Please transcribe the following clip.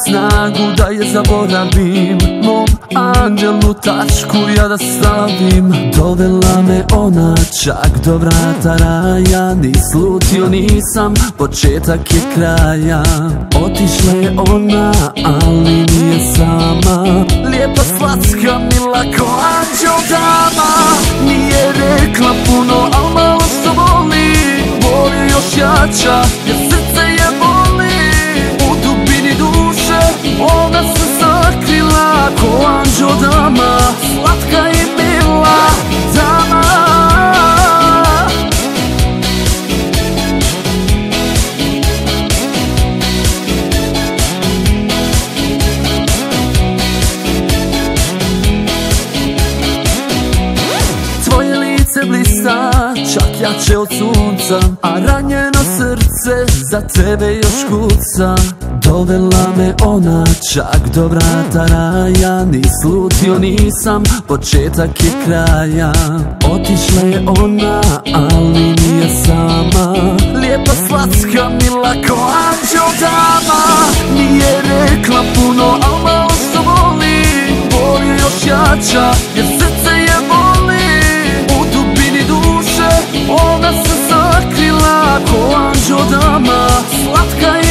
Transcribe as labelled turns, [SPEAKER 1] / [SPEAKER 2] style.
[SPEAKER 1] snagu da je zaboravim, mom anđelu tačku ja da stavim. Dovela me ona čak do vrata raja, ni slutio nisam, početak je kraja. Otišla je ona, ali nije sama, lijepa, slatka, mila ko anđel dama. Nije rekla puno, al malo što voli, voli još jača, jer srce je boli. U dubini duše ona se sakrila ko anđel dama, slatka i mila dama. Tvoje lice blista, čak jače od sunca, a ranjeno srce za tebe još kuca. Dovela me ona čak do vrata raja, ni slutio nisam, početak je kraja. Otišla je ona, ali nije sama, lijepa, slatka, mila ko anđel dama. Nije rekla puno, al malo što voli, voli još jača, jer srce je boli. U dubini duše ona se sakrila ko anđel dama, slatka je